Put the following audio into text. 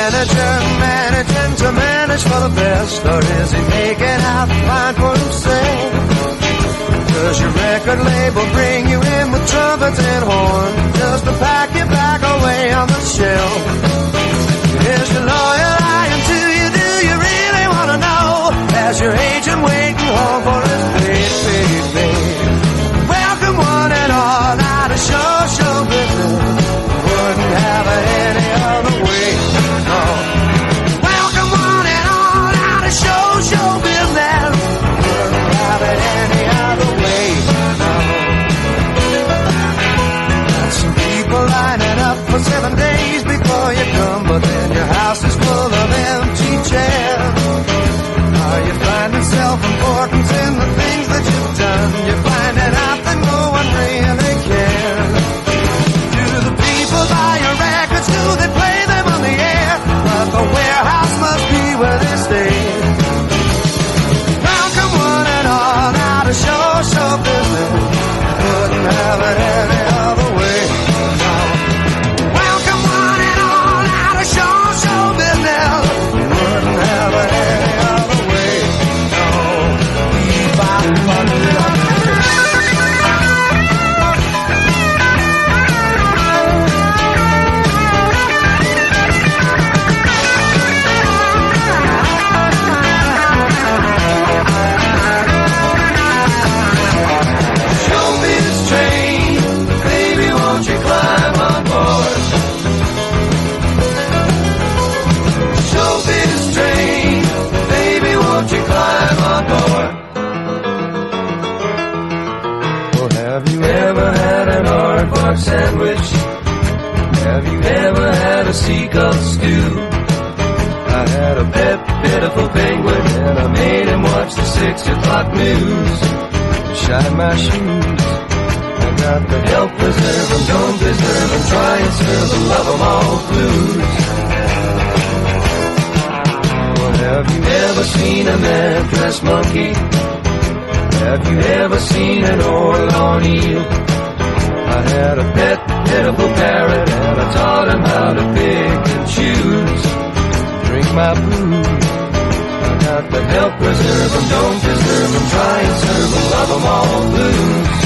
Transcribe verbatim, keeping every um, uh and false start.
manager managing to manage for the best, or is he making out fine for himself? Does your record label bring you in with trumpets and horns just to pack you back away on the shelf? Is your lawyer lying to you? Do you really want to know? As your agent waiting home for his paid, paid, paid. Welcome one and all, now to show, show business. Wouldn't have it any other way, no. Welcome one and all, now to show, show business. Wouldn't have it any other way, no. Got some people lining up for seven days before you come, but then your house is full of empty chairs. Are you finding self-importance in the things that you've done? You're finding out that no one really cares. Do the people buy your records? Do they play them on the air? But the warehouse must be where they stay. Welcome one and all, now to show, show business. Wouldn't have it any other way, no. Welcome one and all, now to show, show business. Wouldn't have it any other way, no. Show me this train, baby, won't you climb on board? Show me this train, baby, won't you climb on board? Well, have you ever had an aardvark sandwich? Have you ever had a seagull stew? I had a pet, pitiful penguin, and I made him watch the six o'clock news. Shine my shoes, I got the help preserve and don't deserve and try and serve the love 'em all blues. Well, have you ever seen a mad-dressed monkey? Have you ever seen an Orlon eel? I had a pet, pitiful parrot, and I taught him how to pick and choose. Drink my booze, I got the help preserve and don't deserve and try and serve and love 'em all blues.